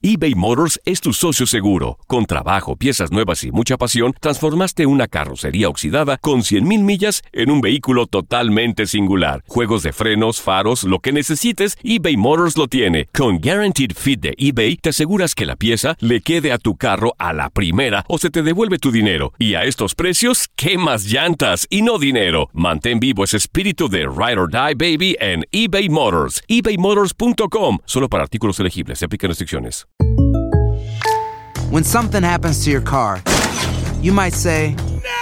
eBay Motors es tu socio seguro. Con trabajo, piezas nuevas y mucha pasión, transformaste una carrocería oxidada con 100,000 millas en un vehículo totalmente singular. Juegos de frenos, faros, lo que necesites, eBay Motors lo tiene. Con Guaranteed Fit de eBay, te aseguras que la pieza le quede a tu carro a la primera o se te devuelve tu dinero. Y a estos precios, ¿qué más llantas y no dinero? Mantén vivo ese espíritu de Ride or Die, baby, en eBay Motors. ebaymotors.com. Solo para artículos elegibles. Se aplican restricciones. When something happens to your car, you might say,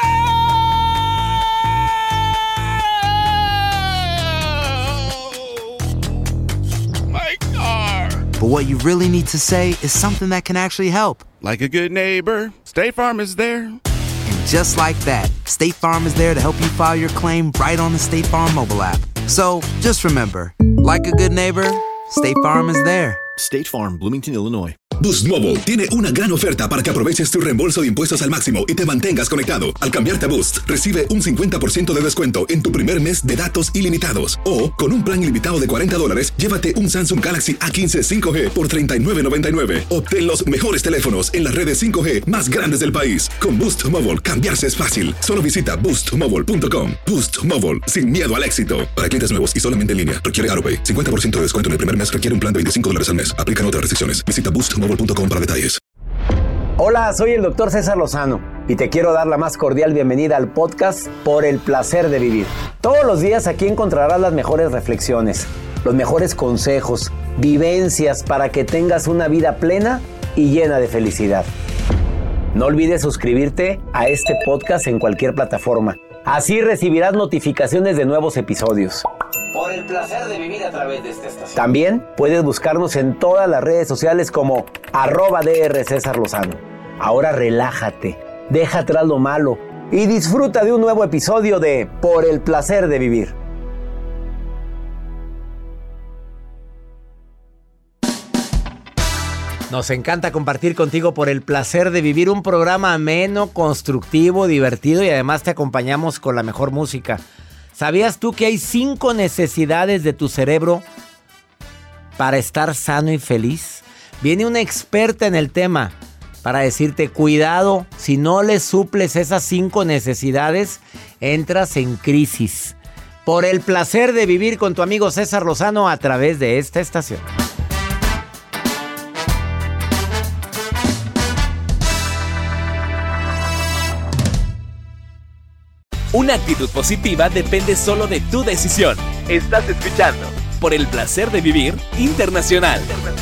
My car! but what you really need to say is something that can actually help. Like a good neighbor, State Farm is there. And just like that, State Farm is there to help you file your claim right on the State Farm mobile app. So just remember, like a good neighbor, State Farm is there. State Farm, Bloomington, Illinois. Boost Mobile tiene una gran oferta para que aproveches tu reembolso de impuestos al máximo y te mantengas conectado. Al cambiarte a Boost, recibe un 50% de descuento en tu primer mes de datos ilimitados. O, con un plan ilimitado de $40, llévate un Samsung Galaxy A15 5G por $39.99. Obtén los mejores teléfonos en las redes 5G más grandes del país. Con Boost Mobile, cambiarse es fácil. Solo visita boostmobile.com. Boost Mobile, sin miedo al éxito. Para clientes nuevos y solamente en línea, requiere AutoPay. 50% de descuento en el primer mes requiere un plan de $25 al mes. Aplican otras restricciones. Visita boostmobile.com para detalles. Hola, soy el Dr. César Lozano y te quiero dar la más cordial bienvenida al podcast Por el Placer de Vivir. Todos los días aquí encontrarás las mejores reflexiones, los mejores consejos, vivencias para que tengas una vida plena y llena de felicidad. No olvides suscribirte a este podcast en cualquier plataforma. Así recibirás notificaciones de nuevos episodios. Por el placer de vivir a través de esta estación. También puedes buscarnos en todas las redes sociales como @Dr. César Lozano. Ahora relájate, deja atrás lo malo y disfruta de un nuevo episodio de Por el Placer de Vivir. Nos encanta compartir contigo Por el Placer de Vivir, un programa ameno, constructivo, divertido y además te acompañamos con la mejor música. ¿Sabías tú que hay 5 necesidades de tu cerebro para estar sano y feliz? Viene una experta en el tema para decirte, cuidado, si no le suples esas 5 necesidades, entras en crisis. Por el placer de vivir con tu amigo César Lozano a través de esta estación. Una actitud positiva depende solo de tu decisión. Estás escuchando Por el Placer de Vivir Internacional.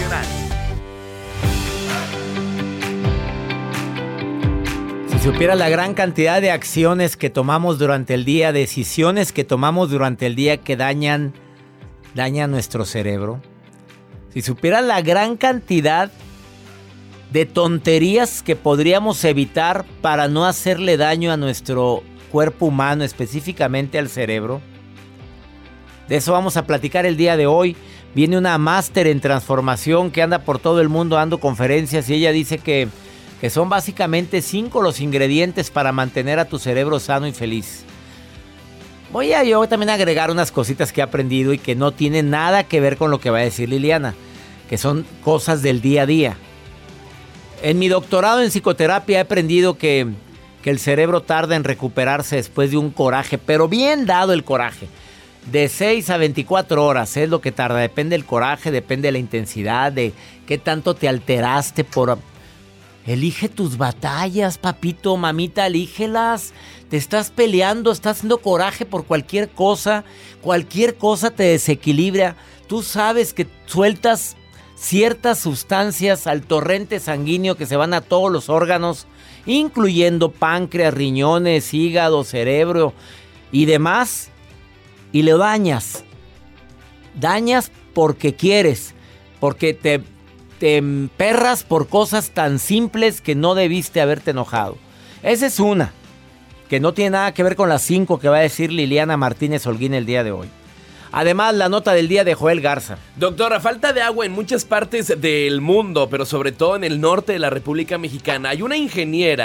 Si supieras la gran cantidad de acciones que tomamos durante el día, decisiones que tomamos durante el día que dañan nuestro cerebro. Si supieras la gran cantidad de tonterías que podríamos evitar para no hacerle daño a nuestro cuerpo humano, específicamente al cerebro. De eso vamos a platicar el día de hoy. Viene una máster en transformación que anda por todo el mundo dando conferencias y ella dice que son básicamente 5 los ingredientes para mantener a tu cerebro sano y feliz. Voy a yo también agregar unas cositas que he aprendido y que no tienen nada que ver con lo que va a decir Liliana, que son cosas del día a día. En mi doctorado en psicoterapia he aprendido que el cerebro tarda en recuperarse después de un coraje, pero bien dado el coraje. De 6 a 24 horas es lo que tarda. Depende del coraje, depende de la intensidad, de qué tanto te alteraste por... Elige tus batallas, papito, mamita, elígelas. Te estás peleando, estás haciendo coraje por cualquier cosa. Cualquier cosa te desequilibra. Tú sabes que sueltas ciertas sustancias al torrente sanguíneo que se van a todos los órganos, incluyendo páncreas, riñones, hígado, cerebro y demás, y lo dañas. Dañas porque quieres, porque te emperras por cosas tan simples que no debiste haberte enojado. Esa es una, que no tiene nada que ver con las 5 que va a decir Liliana Martínez Holguín el día de hoy. Además, la nota del día de Joel Garza. Doctora, falta de agua en muchas partes del mundo, pero sobre todo en el norte de la República Mexicana. Hay una ingeniera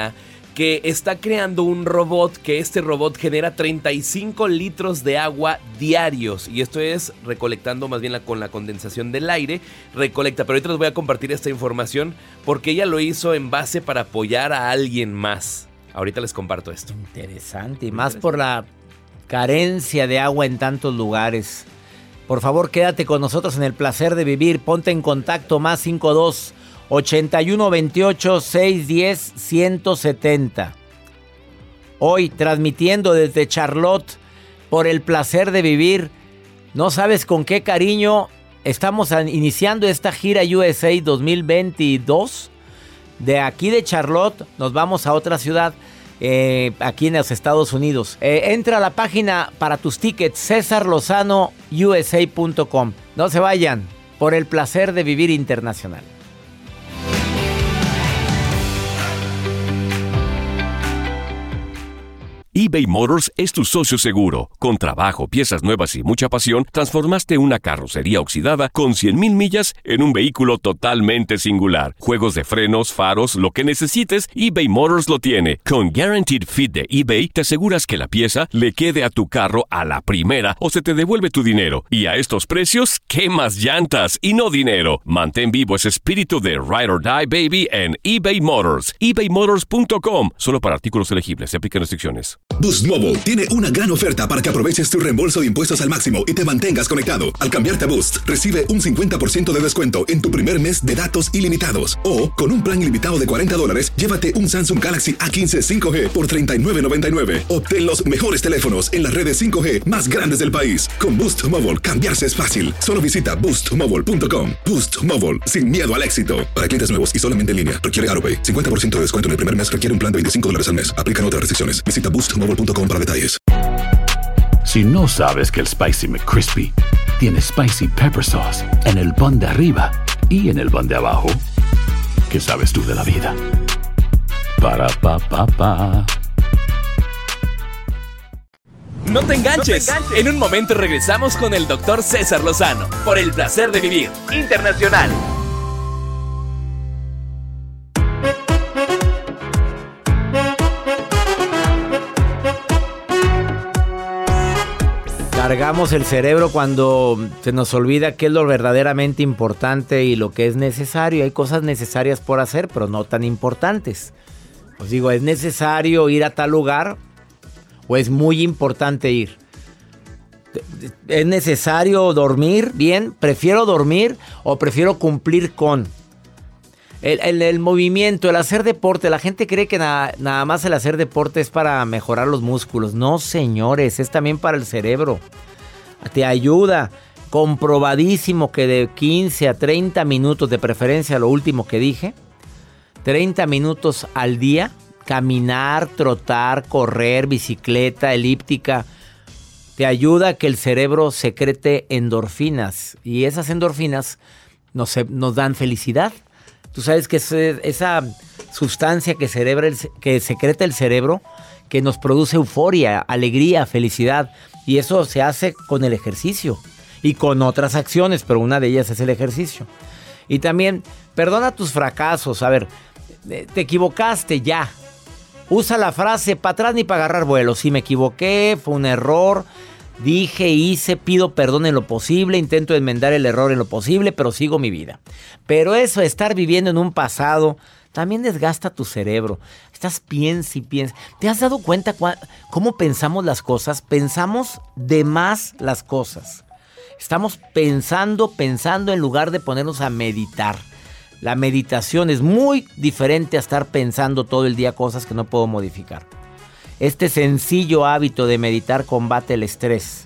que está creando un robot, que este robot genera 35 litros de agua diarios, y esto es recolectando más bien con la condensación del aire, recolecta, pero ahorita les voy a compartir esta información porque ella lo hizo en base para apoyar a alguien más. Ahorita les comparto esto. Interesante, y más por la carencia de agua en tantos lugares. Por favor, quédate con nosotros en el placer de vivir. Ponte en contacto más 52 81 28 610 170. Hoy transmitiendo desde Charlotte por el placer de vivir. No sabes con qué cariño estamos iniciando esta gira USA 2022. De aquí de Charlotte nos vamos a otra ciudad aquí en los Estados Unidos. Entra a la página para tus tickets, cesarlozanousa.com. No se vayan, por el placer de vivir internacional. eBay Motors es tu socio seguro. Con trabajo, piezas nuevas y mucha pasión, transformaste una carrocería oxidada con 100,000 millas en un vehículo totalmente singular. Juegos de frenos, faros, lo que necesites, eBay Motors lo tiene. Con Guaranteed Fit de eBay, te aseguras que la pieza le quede a tu carro a la primera o se te devuelve tu dinero. Y a estos precios, ¿qué más llantas y no dinero? Mantén vivo ese espíritu de Ride or Die, baby, en eBay Motors. ebaymotors.com. Solo para artículos elegibles. Se aplican restricciones. Boost Mobile tiene una gran oferta para que aproveches tu reembolso de impuestos al máximo y te mantengas conectado. Al cambiarte a Boost, recibe un 50% de descuento en tu primer mes de datos ilimitados. O, con un plan ilimitado de $40, llévate un Samsung Galaxy A15 5G por $39.99. Obtén los mejores teléfonos en las redes 5G más grandes del país. Con Boost Mobile, cambiarse es fácil. Solo visita boostmobile.com. Boost Mobile, sin miedo al éxito. Para clientes nuevos y solamente en línea, requiere AutoPay. 50% de descuento en el primer mes requiere un plan de $25 al mes. Aplican otras restricciones. Visita boostmobile.com para detalles. Si no sabes que el Spicy McCrispy tiene Spicy Pepper Sauce en el pan de arriba y en el pan de abajo, ¿qué sabes tú de la vida? Para, pa, pa, pa. No te enganches. En un momento regresamos con el Dr. César Lozano por el placer de vivir internacional. Cargamos el cerebro cuando se nos olvida qué es lo verdaderamente importante y lo que es necesario. Hay cosas necesarias por hacer, pero no tan importantes. Os digo, ¿es necesario ir a tal lugar o es muy importante ir? ¿Es necesario dormir bien? ¿Prefiero dormir o prefiero cumplir con? El movimiento, el hacer deporte. La gente cree que nada más el hacer deporte es para mejorar los músculos. No, señores, es también para el cerebro. Te ayuda. Comprobadísimo que de 15 a 30 minutos, de preferencia lo último que dije, 30 minutos al día, caminar, trotar, correr, bicicleta, elíptica, te ayuda a que el cerebro secrete endorfinas. Y esas endorfinas nos dan felicidad. Tú sabes que esa sustancia que secreta el cerebro, que nos produce euforia, alegría, felicidad. Y eso se hace con el ejercicio y con otras acciones, pero una de ellas es el ejercicio. Y también, perdona tus fracasos. A ver, te equivocaste ya. Usa la frase, para atrás ni para agarrar vuelo. Sí, me equivoqué, fue un error. Dije, hice, pido perdón en lo posible, intento enmendar el error en lo posible, pero sigo mi vida. Pero eso, estar viviendo en un pasado, también desgasta tu cerebro. Estás piensa y piensa. ¿Te has dado cuenta cómo pensamos las cosas? Pensamos de más las cosas. Estamos pensando en lugar de ponernos a meditar. La meditación es muy diferente a estar pensando todo el día cosas que no puedo modificar. Este sencillo hábito de meditar combate el estrés.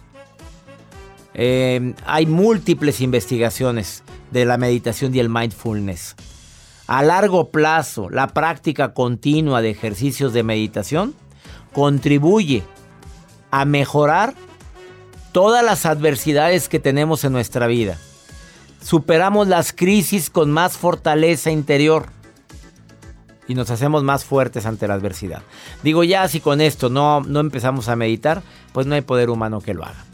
Hay múltiples investigaciones de la meditación y el mindfulness. A largo plazo, la práctica continua de ejercicios de meditación contribuye a mejorar todas las adversidades que tenemos en nuestra vida. Superamos las crisis con más fortaleza interior. Y nos hacemos más fuertes ante la adversidad. Digo, ya si con esto no empezamos a meditar, pues no hay poder humano que lo haga.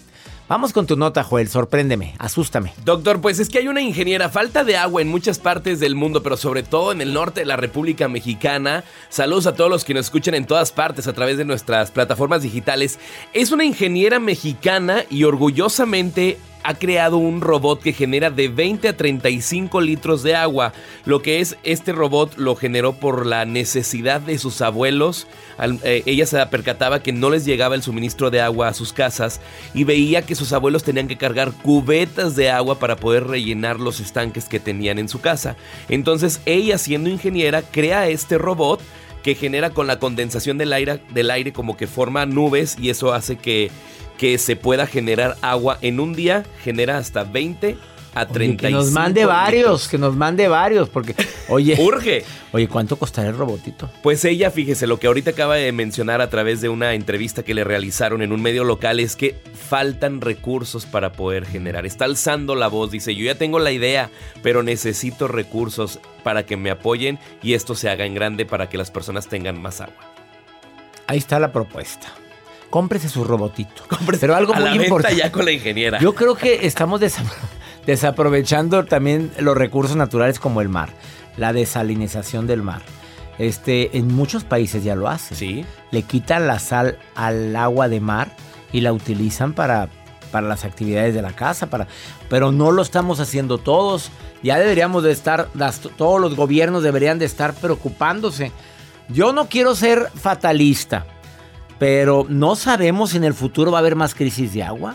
Vamos con tu nota, Joel, sorpréndeme, asústame. Doctor, pues es que hay una ingeniera, falta de agua en muchas partes del mundo, pero sobre todo en el norte de la República Mexicana. Saludos a todos los que nos escuchan en todas partes a través de nuestras plataformas digitales. Es una ingeniera mexicana y orgullosamente ha creado un robot que genera de 20 a 35 litros de agua. Lo que es este robot lo generó por la necesidad de sus abuelos. Ella se percataba que no les llegaba el suministro de agua a sus casas y veía que sus abuelos tenían que cargar cubetas de agua para poder rellenar los estanques que tenían en su casa. Entonces ella, siendo ingeniera, crea este robot que genera con la condensación del aire como que forma nubes, y eso hace que se pueda generar agua en un día. Genera hasta 20 a 35. Que nos mande varios, porque, oye, urge. Oye, ¿cuánto costará el robotito? Pues ella, fíjese, lo que ahorita acaba de mencionar a través de una entrevista que le realizaron en un medio local es que faltan recursos para poder generar. Está alzando la voz, dice, yo ya tengo la idea, pero necesito recursos para que me apoyen y esto se haga en grande para que las personas tengan más agua. Ahí está la propuesta. Cómprese su robotito. Pero algo muy importante. Ya con la ingeniera. Yo creo que estamos desaprovechando también los recursos naturales como el mar, la desalinización del mar. En muchos países ya lo hacen. Sí. Le quitan la sal al agua de mar y la utilizan para las actividades de la casa, pero no lo estamos haciendo todos. Ya deberíamos de estar, todos los gobiernos deberían de estar preocupándose. Yo no quiero ser fatalista, pero no sabemos si en el futuro va a haber más crisis de agua.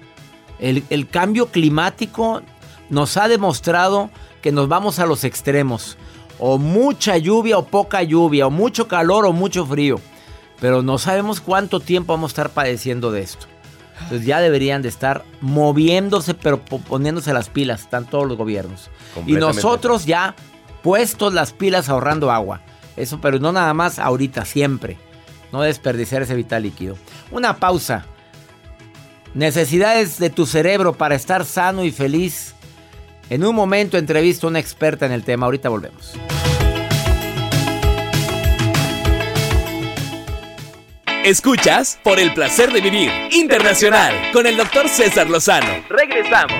El cambio climático nos ha demostrado que nos vamos a los extremos. O mucha lluvia o poca lluvia, o mucho calor o mucho frío. Pero no sabemos cuánto tiempo vamos a estar padeciendo de esto. Entonces ya deberían de estar moviéndose, pero poniéndose las pilas, están todos los gobiernos. Y nosotros ya puestos las pilas ahorrando agua. Eso, pero no nada más ahorita, siempre. No desperdiciar ese vital líquido. Una pausa. Necesidades de tu cerebro para estar sano y feliz. En un momento entrevisto a una experta en el tema. Ahorita volvemos. Escuchas Por el Placer de Vivir Internacional con el Dr. César Lozano. Regresamos.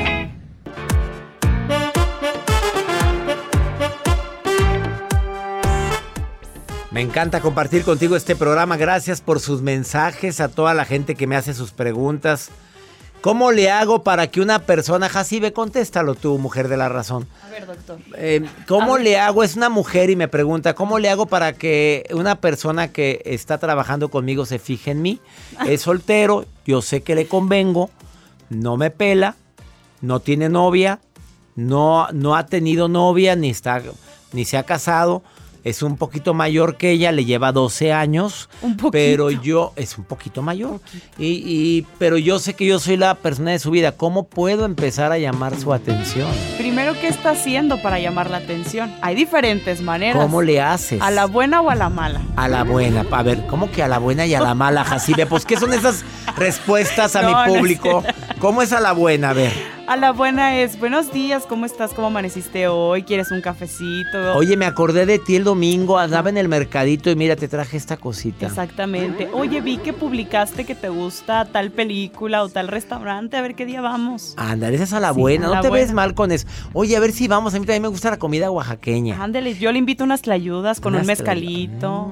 Me encanta compartir contigo este programa. Gracias por sus mensajes, a toda la gente que me hace sus preguntas. ¿Cómo le hago para que una persona... Jacibe, contéstalo tú, mujer de la razón. A ver, doctor. ¿Cómo le hago? Es una mujer y me pregunta, ¿cómo le hago para que una persona que está trabajando conmigo se fije en mí? Es soltero, yo sé que le convengo, no me pela, no tiene novia, no ha tenido novia, ni se ha casado. Es un poquito mayor que ella, le lleva 12 años. Un poquito. Pero yo, es un poquito mayor. Pero yo sé que yo soy la persona de su vida. ¿Cómo puedo empezar a llamar su atención? Primero, ¿qué está haciendo para llamar la atención? Hay diferentes maneras. ¿Cómo le haces? ¿A la buena o a la mala? A la buena. A ver, ¿cómo que a la buena y a la mala, Jacibe? Pues, ¿qué son esas respuestas a mi público? ¿Cómo es a la buena? A ver. A la buena es, buenos días, ¿cómo estás? ¿Cómo amaneciste hoy? ¿Quieres un cafecito? Oye, me acordé de ti el domingo, andaba en el mercadito y mira, te traje esta cosita. Exactamente. Oye, vi que publicaste que te gusta tal película o tal restaurante, a ver qué día vamos. Ándale, esa es a la buena, no te ves mal con eso. Oye, a ver si vamos, a mí también me gusta la comida oaxaqueña. Ándale, yo le invito unas tlayudas con un mezcalito.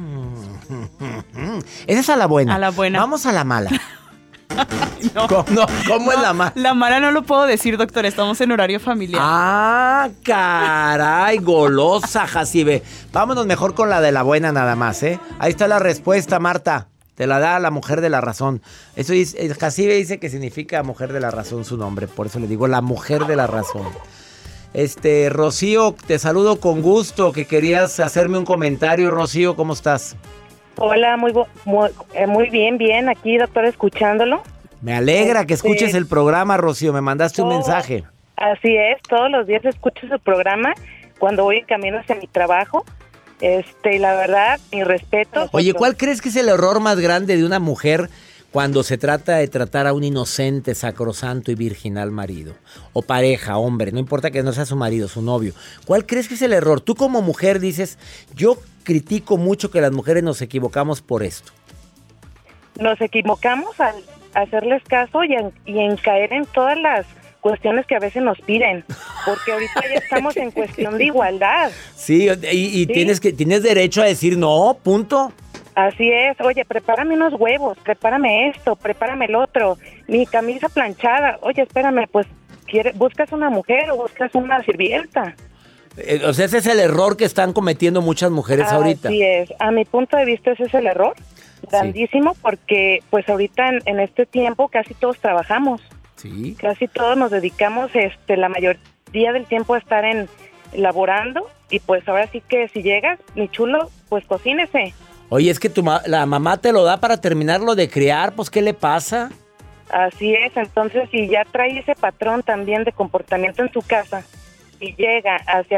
Esa es a la buena. A la buena. Vamos a la mala. No. ¿Cómo es la mala? La mala no lo puedo decir, doctor, estamos en horario familiar. Ah, caray, golosa, Jacibe. Vámonos mejor con la de la buena nada más, ¿eh? Ahí está la respuesta, Marta. Te la da la mujer de la razón. Eso dice, Jacibe dice que significa mujer de la razón su nombre, por eso le digo la mujer de la razón. Rocío, te saludo con gusto, que querías hacerme un comentario. Rocío, ¿cómo estás? Hola, muy bien, aquí, doctor, escuchándolo. Me alegra que escuches el programa, Rocío, me mandaste un mensaje. Así es, todos los días escucho su programa cuando voy en camino hacia mi trabajo. La verdad, mi respeto. Oye, ¿cuál crees que es el error más grande de una mujer cuando se trata de tratar a un inocente, sacrosanto y virginal marido? O pareja, hombre, no importa que no sea su marido, su novio. ¿Cuál crees que es el error? Tú como mujer dices, yo critico mucho que las mujeres nos equivocamos por esto. Nos equivocamos hacerles caso y en caer en todas las cuestiones que a veces nos piden, porque ahorita ya estamos en cuestión de igualdad. Sí, y Sí. tienes derecho a decir no, punto. Así es, oye, prepárame unos huevos, prepárame esto, prepárame el otro, mi camisa planchada, oye, espérame, pues, ¿buscas una mujer o buscas una sirvienta? O sea, ese es el error que están cometiendo muchas mujeres ahorita. Así es, a mi punto de vista ese es el error, grandísimo, porque pues ahorita en este tiempo casi todos trabajamos, Sí. casi todos nos dedicamos la mayoría del tiempo a estar laborando, y pues ahora sí que si llegas, mi chulo, pues cocínese. Oye, es que la mamá te lo da para terminarlo de criar, pues ¿qué le pasa? Así es, entonces si ya trae ese patrón también de comportamiento en su casa y llega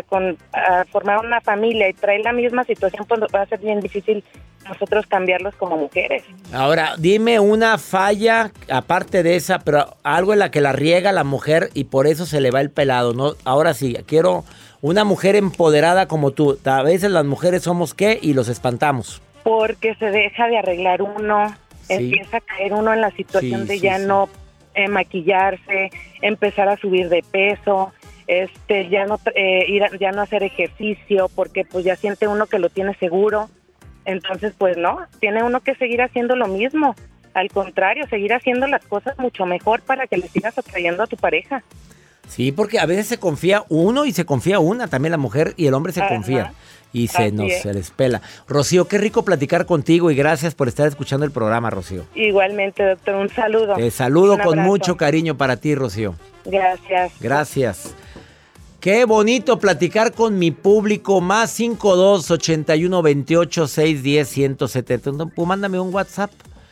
a formar una familia y trae la misma situación, pues va a ser bien difícil nosotros cambiarlos como mujeres. Ahora, dime una falla, aparte de esa, pero algo en la que la riega la mujer y por eso se le va el pelado, ¿no? Ahora sí, quiero una mujer empoderada como tú. A veces las mujeres somos ¿qué? Y los espantamos. Porque se deja de arreglar uno, Sí. empieza a caer uno en la situación Sí, de sí, ya sí. no maquillarse, empezar a subir de peso, ya no hacer ejercicio, porque pues ya siente uno que lo tiene seguro. Entonces pues no, tiene uno que seguir haciendo lo mismo. Al contrario, seguir haciendo las cosas mucho mejor para que le sigas atrayendo a tu pareja. Sí, porque a veces se confía uno y se confía una, también la mujer y el hombre se Ajá. confía y Así es. se les pela. Rocío, qué rico platicar contigo y gracias por estar escuchando el programa, Rocío. Igualmente, doctor, un saludo. Te saludo Un con abrazo. mucho cariño para ti, Rocío. Gracias. Gracias. Qué bonito platicar con mi público. Más 52 81 28 610 170. Pues mándame un WhatsApp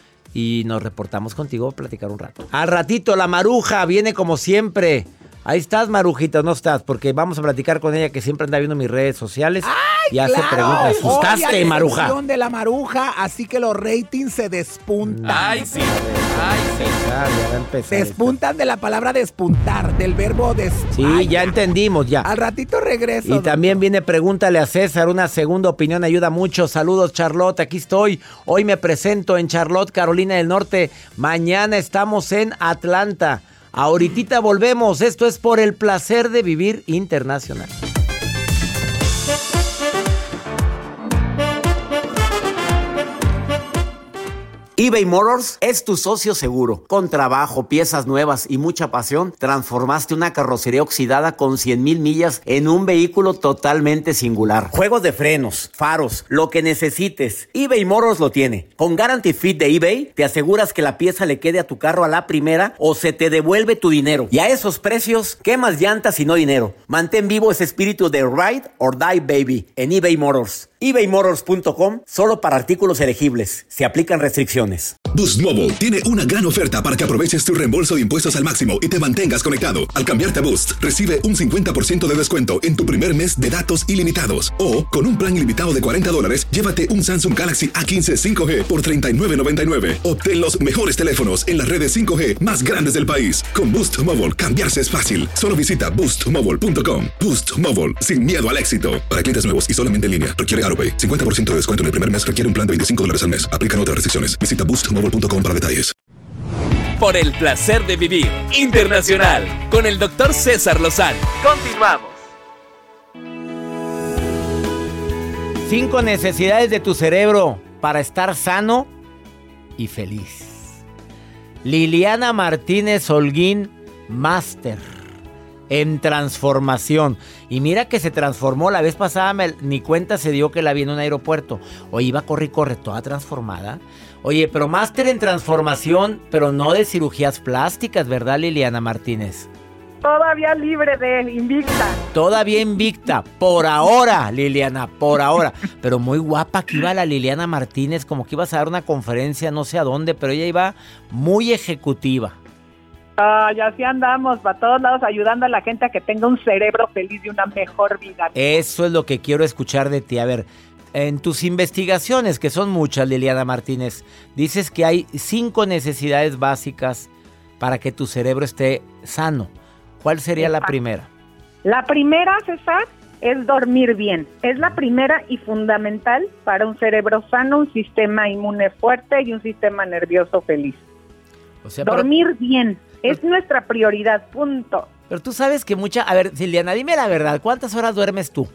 y nos reportamos contigo a platicar un rato. Al ratito, la Maruja viene como siempre. Ahí estás, Marujita, no estás, porque vamos a platicar con ella que siempre anda viendo mis redes sociales y hace preguntas. ¿Me asustaste, Hoy hay Maruja? sección de la Maruja, así que los ratings se despuntan. Ay, sí. Ay, sí. Ya va a empezar Despuntan de la palabra despuntar, del verbo esto. Sí, ya entendimos, ya. Al ratito regreso. Y también viene Pregúntale a César, una segunda opinión ayuda mucho. Saludos, Charlotte, aquí estoy. Hoy me presento en Charlotte, Carolina del Norte. Mañana estamos en Atlanta. Ahorita volvemos. Esto es Por el Placer de Vivir Internacional. eBay Motors es tu socio seguro. Con trabajo, piezas nuevas y mucha pasión, transformaste una carrocería oxidada con 100,000 millas en un vehículo totalmente singular. Juegos de frenos, faros, lo que necesites, eBay Motors lo tiene. Con Guarantee Fit de eBay, te aseguras que la pieza le quede a tu carro a la primera o se te devuelve tu dinero. Y a esos precios, ¿qué más llantas y no dinero? Mantén vivo ese espíritu de Ride or Die Baby en eBay Motors. ebaymotors.com, solo para artículos elegibles. Se aplican restricciones. Boost Mobile tiene una gran oferta para que aproveches tu reembolso de impuestos al máximo y te mantengas conectado. Al cambiarte a Boost, recibe un 50% de descuento en tu primer mes de datos ilimitados. O, con un plan ilimitado de $40, llévate un Samsung Galaxy A15 5G por $39.99. Obtén los mejores teléfonos en las redes 5G más grandes del país. Con Boost Mobile, cambiarse es fácil. Solo visita boostmobile.com. Boost Mobile, sin miedo al éxito. Para clientes nuevos y solamente en línea, requiere AutoPay. 50% de descuento en el primer mes requiere un plan de $25 al mes. Aplican otras restricciones. Visita boostmobile.com para detalles. Por el placer de vivir internacional con el doctor César Lozano. Continuamos. 5 necesidades de tu cerebro para estar sano y feliz. Liliana Martínez Holguín, máster en transformación. Y mira que se transformó. La vez pasada ni cuenta se dio que la vi en un aeropuerto. Oye, iba corre y corre, toda transformada. Oye, pero máster en transformación, pero no de cirugías plásticas, ¿verdad, Liliana Martínez? Todavía libre de invicta. Todavía invicta, por ahora, Liliana, por ahora. Pero muy guapa que iba la Liliana Martínez, como que ibas a dar una conferencia, no sé a dónde, pero ella iba muy ejecutiva. Y así andamos, para todos lados, ayudando a la gente a que tenga un cerebro feliz y una mejor vida. Eso es lo que quiero escuchar de ti. A ver, en tus investigaciones, que son muchas, Liliana Martínez, dices que hay 5 necesidades básicas para que tu cerebro esté sano. ¿Cuál sería la primera? La primera, César, es dormir bien. Es la primera y fundamental para un cerebro sano, un sistema inmune fuerte y un sistema nervioso feliz. O sea, dormir bien. Es nuestra prioridad, punto. Pero tú sabes que A ver, Liliana, dime la verdad. ¿Cuántas horas duermes tú?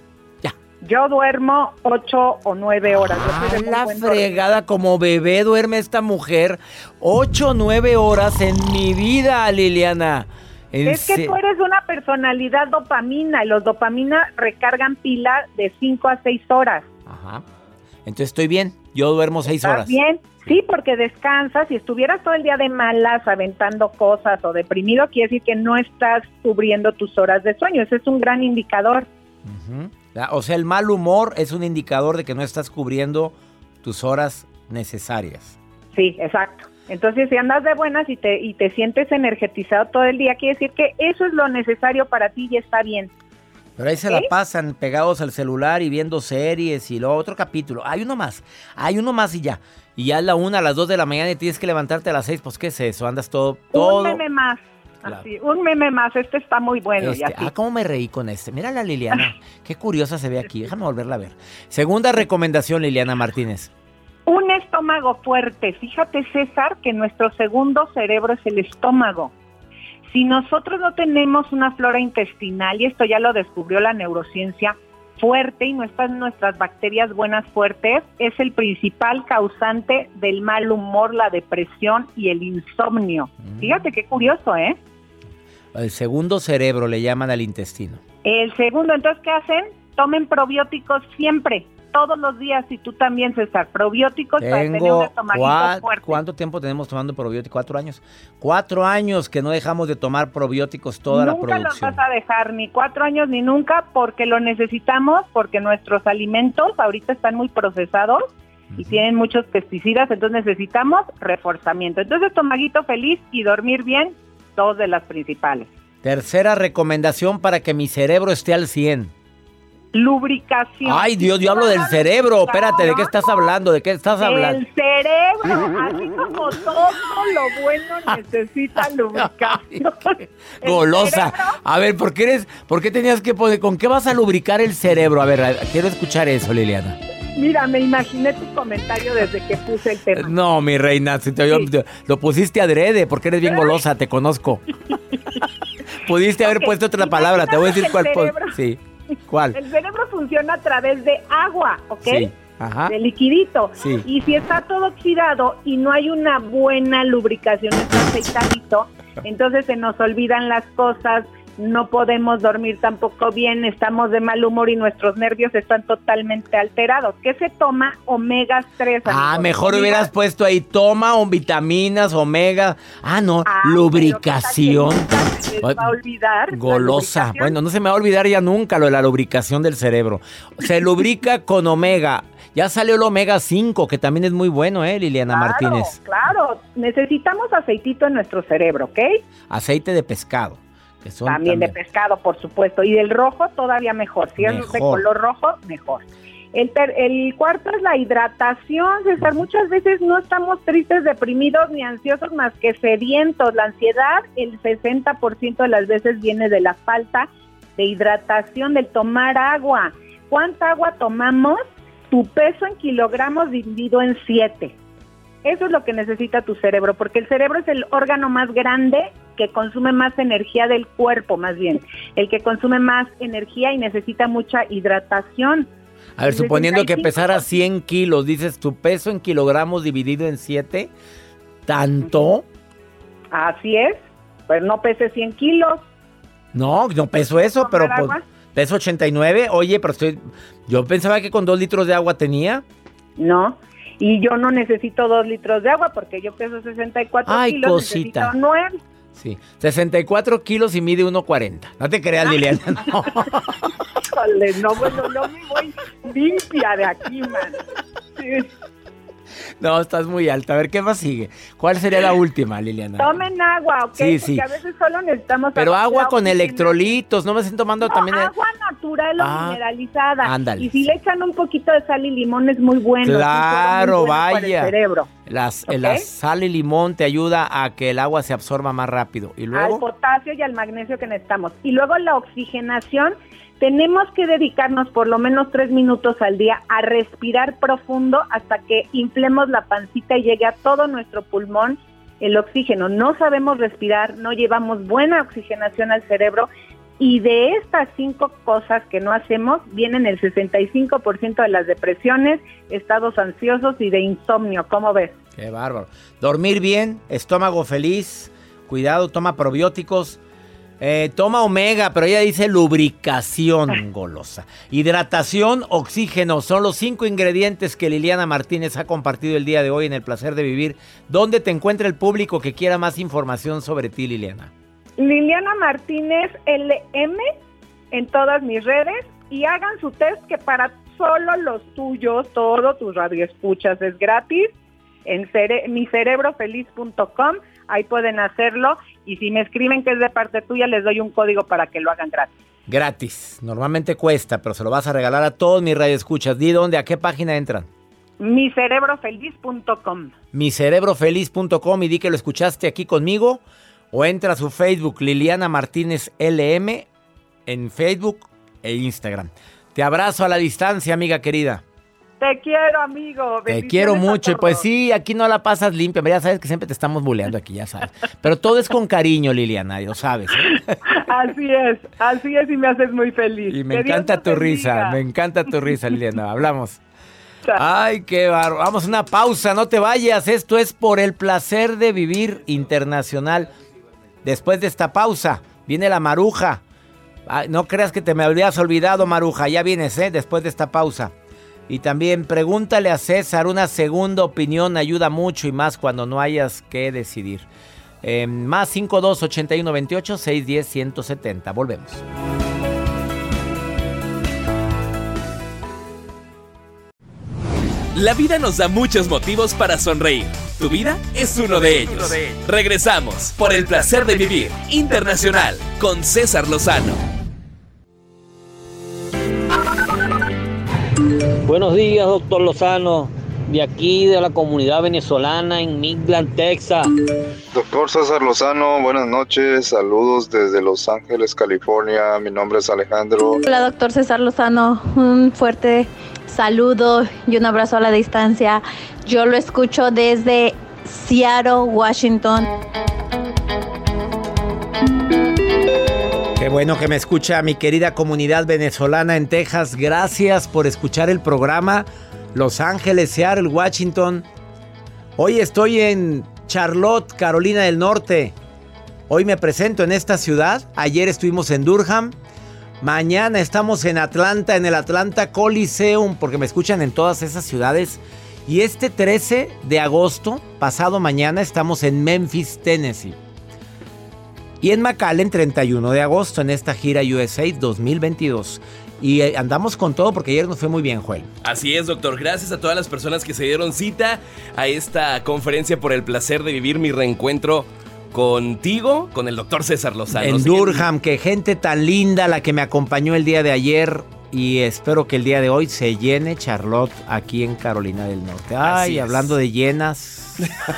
Yo duermo 8 o 9 horas. La fregada, como bebé duerme esta mujer. 8 o 9 horas en mi vida, Liliana. Es que tú eres una personalidad dopamina y los dopamina recargan pila de 5 a 6 horas. Ajá. Entonces estoy bien. Yo duermo 6 horas. Bien. Sí, porque descansas. Si estuvieras todo el día de malas, aventando cosas o deprimido, quiere decir que no estás cubriendo tus horas de sueño. Ese es un gran indicador. Uh-huh. O sea, el mal humor es un indicador de que no estás cubriendo tus horas necesarias. Sí, exacto. Entonces, si andas de buenas y te sientes energetizado todo el día, quiere decir que eso es lo necesario para ti y está bien. Pero ahí se la pasan pegados al celular y viendo series y luego otro capítulo. Hay uno más y ya. Y ya a la 1, a las 2 de la mañana y tienes que levantarte a las 6. Pues, ¿qué es eso? Andas todo... Un meme más. Claro. Así, un meme más. Este está muy bueno. ¿Cómo me reí con este? Mira la Liliana. Qué curiosa se ve aquí. Déjame volverla a ver. Segunda recomendación, Liliana Martínez. Un estómago fuerte. Fíjate, César, que nuestro segundo cerebro es el estómago. Si nosotros no tenemos una flora intestinal, y esto ya lo descubrió la neurociencia, fuerte, y no están nuestras bacterias buenas fuertes, es el principal causante del mal humor, la depresión y el insomnio. Fíjate qué curioso, ¿eh? El segundo cerebro le llaman al intestino. El segundo, entonces, ¿qué hacen? Tomen probióticos siempre, todos los días, y tú también, César, probióticos para tener un estomaguito fuerte. ¿Cuánto tiempo tenemos tomando probióticos? 4 años. 4 años que no dejamos de tomar probióticos toda la producción. Nunca los vas a dejar, ni 4 años ni nunca, porque lo necesitamos, porque nuestros alimentos ahorita están muy procesados y tienen muchos pesticidas, entonces necesitamos reforzamiento. Entonces, estomaguito feliz y dormir bien, 2 de las principales. Tercera recomendación para que mi cerebro esté al 100. Lubricación. Ay, Dios, yo hablo del cerebro. Espérate, ¿de qué estás hablando? ¿De qué estás hablando? El cerebro, así como todo lo bueno necesita lubricación. Golosa. A ver, ¿por qué tenías que poner, con qué vas a lubricar el cerebro? A ver, quiero escuchar eso, Liliana. Mira, me imaginé tu comentario desde que puse el tema. No, mi reina, lo pusiste adrede porque eres bien golosa, te conozco. Pudiste haber puesto otra palabra, te voy a decir cuál. Sí. ¿Cuál? El cerebro funciona a través de agua, ¿ok? Sí. Ajá. De liquidito. Sí. Y si está todo oxidado y no hay una buena lubricación, está aceitadito, entonces se nos olvidan las cosas, no podemos dormir tampoco bien, estamos de mal humor y nuestros nervios están totalmente alterados. ¿Qué se toma? Omegas 3. Mejor hubieras puesto ahí, toma vitaminas, omega. No, lubricación. Se va a olvidar. Golosa. Bueno, no se me va a olvidar ya nunca lo de la lubricación del cerebro. Se lubrica con omega. Ya salió el omega 5, que también es muy bueno, Liliana Martínez. Claro, necesitamos aceitito en nuestro cerebro, ¿ok? Aceite de pescado. También de pescado, por supuesto. Y del rojo todavía mejor. Si es de color rojo, mejor. El cuarto es la hidratación, César. Muchas veces no estamos tristes, deprimidos ni ansiosos, más que sedientos. La ansiedad, el 60% de las veces viene de la falta de hidratación, del tomar agua. ¿Cuánta agua tomamos? Tu peso en kilogramos dividido en 7. Eso es lo que necesita tu cerebro, porque el cerebro es el órgano más grande que consume más energía del cuerpo, más bien. El que consume más energía y necesita mucha hidratación. A ver, suponiendo que pesara 100 kilos, dices, tu peso en kilogramos dividido en 7, ¿tanto? Así es, pues no pese 100 kilos. No peso eso, pero pues, peso 89. Oye, pero yo pensaba que con 2 litros de agua tenía. No, y yo no necesito 2 litros de agua porque yo peso 64 kilos, cosita. Necesito 9. Sí, 64 kilos y mide 1.40. No te creas, Liliana, no. Híjole, no me voy limpia de aquí, man. Sí. No, estás muy alta. A ver, ¿qué más sigue? ¿Cuál sería la última, Liliana? Tomen agua, ¿ok? Sí. Porque a veces solo necesitamos... Pero agua con electrolitos, no me estén tomando también... agua natural o mineralizada. Ándale. Y si le echan un poquito de sal y limón es muy bueno. Claro, muy bueno vaya. para el cerebro. La sal y limón te ayuda a que el agua se absorba más rápido. ¿Y luego? Al potasio y al magnesio que necesitamos. Y luego la oxigenación. Tenemos que dedicarnos por lo menos 3 minutos al día a respirar profundo hasta que inflemos la pancita y llegue a todo nuestro pulmón el oxígeno. No sabemos respirar, no llevamos buena oxigenación al cerebro y de estas 5 cosas que no hacemos vienen el 65% de las depresiones, estados ansiosos y de insomnio. ¿Cómo ves? Qué bárbaro. Dormir bien, estómago feliz, cuidado, toma probióticos, toma omega, pero ella dice lubricación golosa. Hidratación, oxígeno, son los 5 ingredientes que Liliana Martínez ha compartido el día de hoy en El Placer de Vivir. ¿Dónde te encuentra el público que quiera más información sobre ti, Liliana? Liliana Martínez LM en todas mis redes y hagan su test que para solo los tuyos, todos tus radioescuchas es gratis en micerebrofeliz.com, ahí pueden hacerlo y si me escriben que es de parte tuya les doy un código para que lo hagan gratis. Gratis, normalmente cuesta, pero se lo vas a regalar a todos mis radioescuchas. Di dónde, a qué página entran. micerebrofeliz.com. micerebrofeliz.com y di que lo escuchaste aquí conmigo. O entra a su Facebook, Liliana Martínez LM, en Facebook e Instagram. Te abrazo a la distancia, amiga querida. Te quiero, amigo. Te quiero mucho. Y pues sí, aquí no la pasas limpia. Ya sabes que siempre te estamos buleando aquí, ya sabes. Pero todo es con cariño, Liliana, lo sabes, ¿eh? Así es y me haces muy feliz. Y me encanta tu risa, Liliana. Hablamos. Ay, qué bárbaro. Vamos a una pausa, no te vayas. Esto es Por el Placer de Vivir Internacional. Después de esta pausa, viene la Maruja. Ay, no creas que te me habías olvidado, Maruja. Ya vienes, después de esta pausa. Y también pregúntale a César, una segunda opinión ayuda mucho y más cuando no hayas que decidir. Más 52 81 28 610 170. Volvemos. La vida nos da muchos motivos para sonreír. Tu vida es uno de ellos. Regresamos por El Placer de Vivir Internacional con César Lozano. Buenos días, doctor Lozano, de aquí de la comunidad venezolana en Midland, Texas. Doctor César Lozano, buenas noches, saludos desde Los Ángeles, California. Mi nombre es Alejandro. Hola, doctor César Lozano, un fuerte saludo y un abrazo a la distancia. Yo lo escucho desde Seattle, Washington. Qué bueno que me escucha mi querida comunidad venezolana en Texas. Gracias por escuchar el programa. Los Ángeles, Seattle, Washington. Hoy estoy en Charlotte, Carolina del Norte. Hoy me presento en esta ciudad. Ayer estuvimos en Durham. Mañana estamos en Atlanta, en el Atlanta Coliseum, porque me escuchan en todas esas ciudades. Y este 13 de agosto, pasado mañana, estamos en Memphis, Tennessee. Y en McAllen, 31 de agosto, en esta gira USA 2022. Y andamos con todo porque ayer nos fue muy bien, Joel. Así es, doctor. Gracias a todas las personas que se dieron cita a esta conferencia por el placer de vivir mi reencuentro contigo, con el doctor César Lozano. En Durham, que gente tan linda la que me acompañó el día de ayer. Y espero que el día de hoy se llene Charlotte aquí en Carolina del Norte. Ay, hablando de llenas.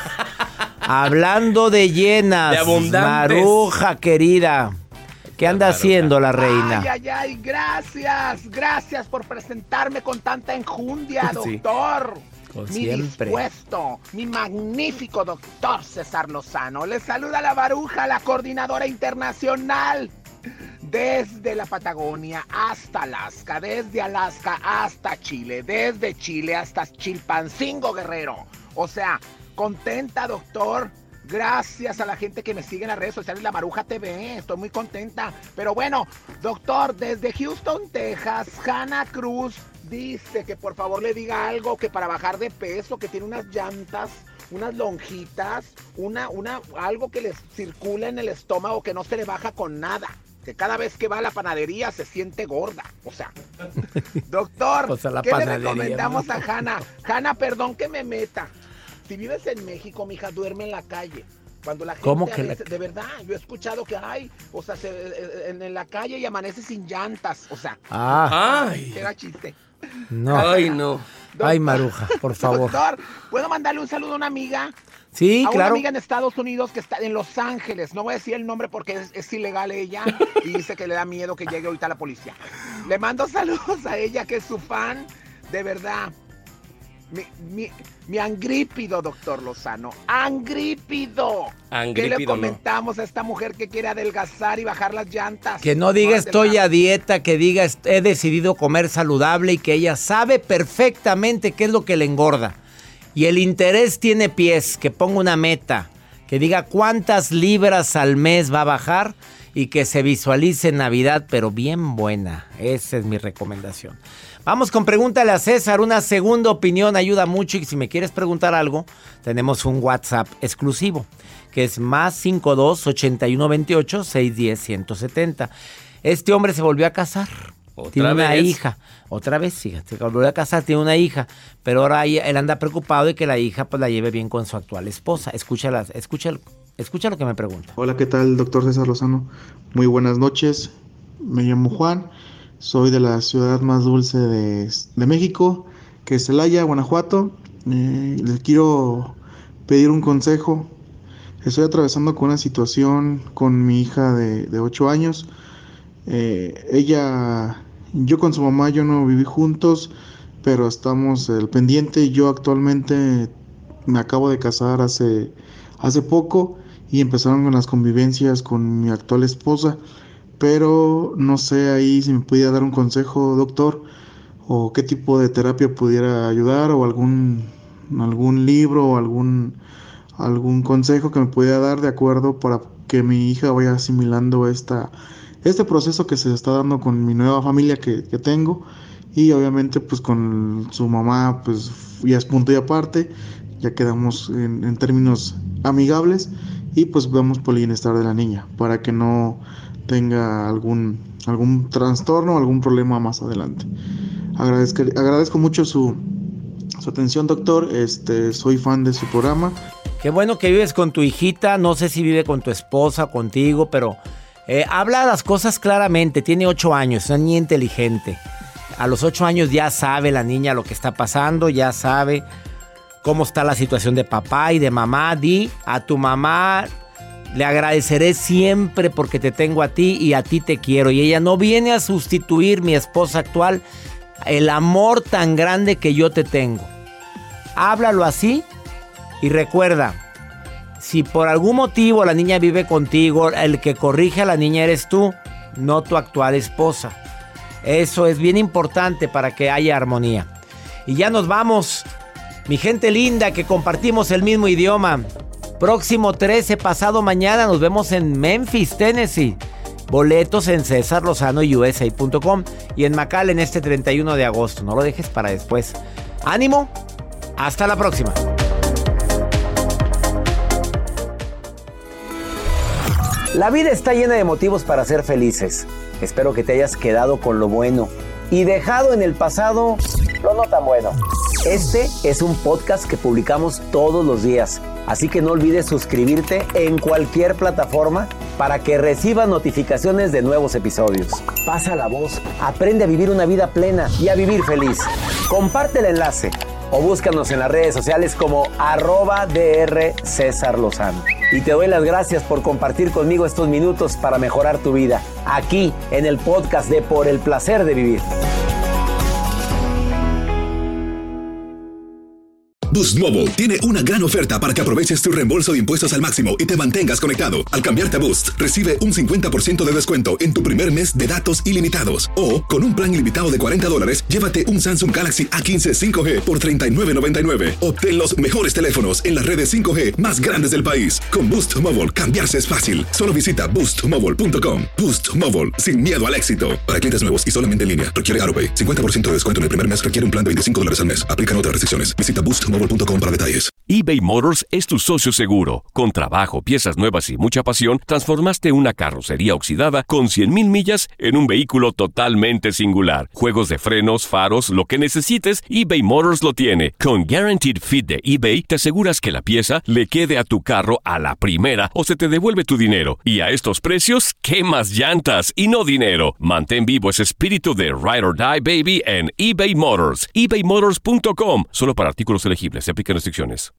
Hablando de llenas. De abundantes. Maruja, querida. ¿Qué anda haciendo la reina? Ay, gracias por presentarme con tanta enjundia, doctor. Mi dispuesto, mi magnífico doctor César Lozano. Les saluda la Baruja, la coordinadora internacional. Desde la Patagonia hasta Alaska, desde Alaska hasta Chile, desde Chile hasta Chilpancingo, Guerrero. O sea, contenta, doctor. Gracias a la gente que me sigue en las redes sociales, La Maruja TV, estoy muy contenta. Pero bueno, doctor, desde Houston, Texas, Hanna Cruz dice que por favor le diga algo, que para bajar de peso, que tiene unas llantas, unas lonjitas, algo que le circula en el estómago que no se le baja con nada. Que cada vez que va a la panadería se siente gorda. O sea, doctor, pues ¿qué le recomendamos a Hanna? Hanna, perdón que me meta. Si vives en México, mija, duerme en la calle. Cuando la gente ¿Cómo que de verdad, yo he escuchado que o sea, en la calle y amanece sin llantas. O sea, era chiste. No. Ay, no. Doctor, ay, Maruja, por favor. Doctor, ¿puedo mandarle un saludo a una amiga? Sí, a claro. Una amiga en Estados Unidos que está en Los Ángeles. No voy a decir el nombre porque es ilegal ella y dice que le da miedo que llegue ahorita la policía. Le mando saludos a ella, que es su fan, de verdad. Mi angrípido, doctor Lozano. ¡Angrípido! ¿Qué le comentamos a esta mujer que quiere adelgazar y bajar las llantas? Que no diga estoy a dieta, que diga he decidido comer saludable y que ella sabe perfectamente qué es lo que le engorda. Y el interés tiene pies, que ponga una meta, que diga cuántas libras al mes va a bajar y que se visualice en Navidad, pero bien buena. Esa es mi recomendación. Vamos con Pregúntale a César. Una segunda opinión ayuda mucho y si me quieres preguntar algo, tenemos un WhatsApp exclusivo que es +52 81 28 610 170. Este hombre se volvió a casar. Tiene una hija. Otra vez, fíjate, se volvió a casar, tiene una hija. Pero ahora él anda preocupado de que la hija pues la lleve bien con su actual esposa. Escucha lo que me pregunta. Hola, ¿qué tal, doctor César Lozano? Muy buenas noches. Me llamo Juan. Soy de la ciudad más dulce de México, que es Celaya, Guanajuato. Les quiero pedir un consejo. Estoy atravesando con una situación con mi hija de 8 años. Yo con su mamá, yo no viví juntos, pero estamos al pendiente. Yo actualmente me acabo de casar hace poco y empezaron con las convivencias con mi actual esposa. Pero no sé ahí si me pudiera dar un consejo, doctor, o qué tipo de terapia pudiera ayudar, o algún libro o algún consejo que me pudiera dar de acuerdo para que mi hija vaya asimilando este proceso que se está dando con mi nueva familia que tengo. Y obviamente pues con su mamá pues ya es punto y aparte, ya quedamos en términos amigables y pues vamos por el bienestar de la niña para que no tenga algún trastorno o algún problema más adelante. Agradezco mucho su atención, doctor. Soy fan de su programa. Qué bueno que vives con tu hijita. No sé si vive con tu esposa, contigo, pero habla las cosas claramente. Tiene 8 años, es una niña inteligente. A los 8 años ya sabe la niña lo que está pasando, ya sabe cómo está la situación de papá y de mamá. Di a tu mamá: le agradeceré siempre porque te tengo a ti y a ti te quiero. Y ella no viene a sustituir, mi esposa actual, el amor tan grande que yo te tengo. Háblalo así y recuerda, si por algún motivo la niña vive contigo, el que corrige a la niña eres tú, no tu actual esposa. Eso es bien importante para que haya armonía. Y ya nos vamos, mi gente linda que compartimos el mismo idioma. Próximo 13, pasado mañana, nos vemos en Memphis, Tennessee. Boletos en cesarlozanoUSA.com y en McAllen este 31 de agosto. No lo dejes para después. ¡Ánimo! ¡Hasta la próxima! La vida está llena de motivos para ser felices. Espero que te hayas quedado con lo bueno y dejado en el pasado lo no tan bueno. Este es un podcast que publicamos todos los días, así que no olvides suscribirte en cualquier plataforma para que recibas notificaciones de nuevos episodios. Pasa la voz, aprende a vivir una vida plena y a vivir feliz. Comparte el enlace o búscanos en las redes sociales como @Dr. César Lozano. Y te doy las gracias por compartir conmigo estos minutos para mejorar tu vida, aquí en el podcast de Por el Placer de Vivir. Boost Mobile tiene una gran oferta para que aproveches tu reembolso de impuestos al máximo y te mantengas conectado. Al cambiarte a Boost, recibe un 50% de descuento en tu primer mes de datos ilimitados. O, con un plan ilimitado de $40, llévate un Samsung Galaxy A15 5G por $39.99. Obtén los mejores teléfonos en las redes 5G más grandes del país. Con Boost Mobile, cambiarse es fácil. Solo visita boostmobile.com. Boost Mobile, sin miedo al éxito. Para clientes nuevos y solamente en línea, requiere AroPay. 50% de descuento en el primer mes requiere un plan de $25 al mes. Aplican otras restricciones. Visita boostmobile.com para detalles. eBay Motors es tu socio seguro. Con trabajo, piezas nuevas y mucha pasión, transformaste una carrocería oxidada con 100,000 millas en un vehículo totalmente singular. Juegos de frenos, faros, lo que necesites, eBay Motors lo tiene. Con Guaranteed Fit de eBay, te aseguras que la pieza le quede a tu carro a la primera o se te devuelve tu dinero. Y a estos precios, ¿qué más llantas y no dinero? Mantén vivo ese espíritu de Ride or Die, baby, en eBay Motors. ebaymotors.com. Solo para artículos elegibles. Se aplican restricciones.